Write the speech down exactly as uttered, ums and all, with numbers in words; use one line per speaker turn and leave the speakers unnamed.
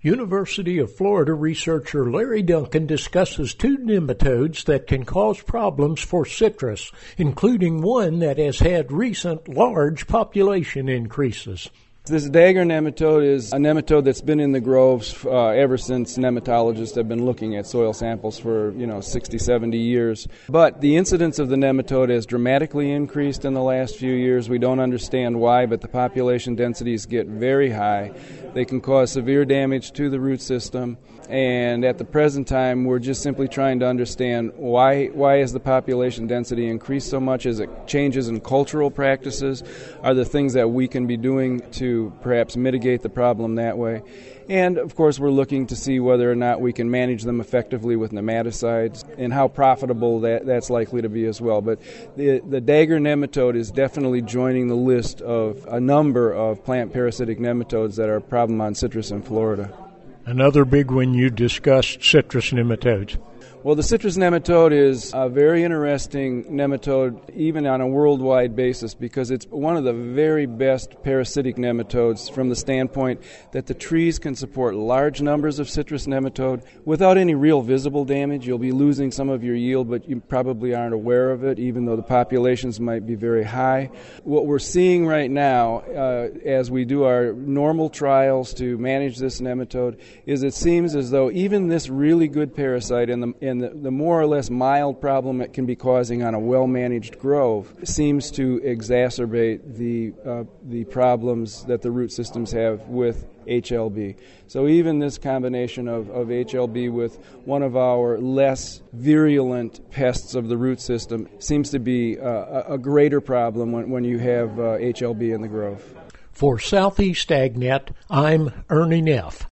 University of Florida researcher Larry Duncan discusses two nematodes that can cause problems for citrus, including one that has had recent large population increases.
This dagger nematode is a nematode that's been in the groves uh, ever since nematologists have been looking at soil samples for, you know, sixty, seventy years. But the incidence of the nematode has dramatically increased in the last few years. We don't understand why, but the population densities get very high. They can cause severe damage to the root system. And at the present time, we're just simply trying to understand why why has the population density increased so much? Is it changes in cultural practices? Are there things that we can be doing to perhaps mitigate the problem that way? And, of course, we're looking to see whether or not we can manage them effectively with nematicides and how profitable that, that's likely to be as well. But the, the dagger nematode is definitely joining the list of a number of plant parasitic nematodes that are a problem on citrus in Florida.
Another big one you discussed, citrus nematodes.
Well, the citrus nematode is a very interesting nematode, even on a worldwide basis, because it's one of the very best parasitic nematodes from the standpoint that the trees can support large numbers of citrus nematode without any real visible damage. You'll be losing some of your yield, but you probably aren't aware of it, even though the populations might be very high. What we're seeing right now, uh, as we do our normal trials to manage this nematode, is it seems as though even this really good parasite in the in And the, the more or less mild problem it can be causing on a well-managed grove seems to exacerbate the uh, the problems that the root systems have with H L B. So even this combination of, of H L B with one of our less virulent pests of the root system seems to be uh, a greater problem when, when you have uh, H L B in the grove.
For Southeast AgNet, I'm Ernie Neff.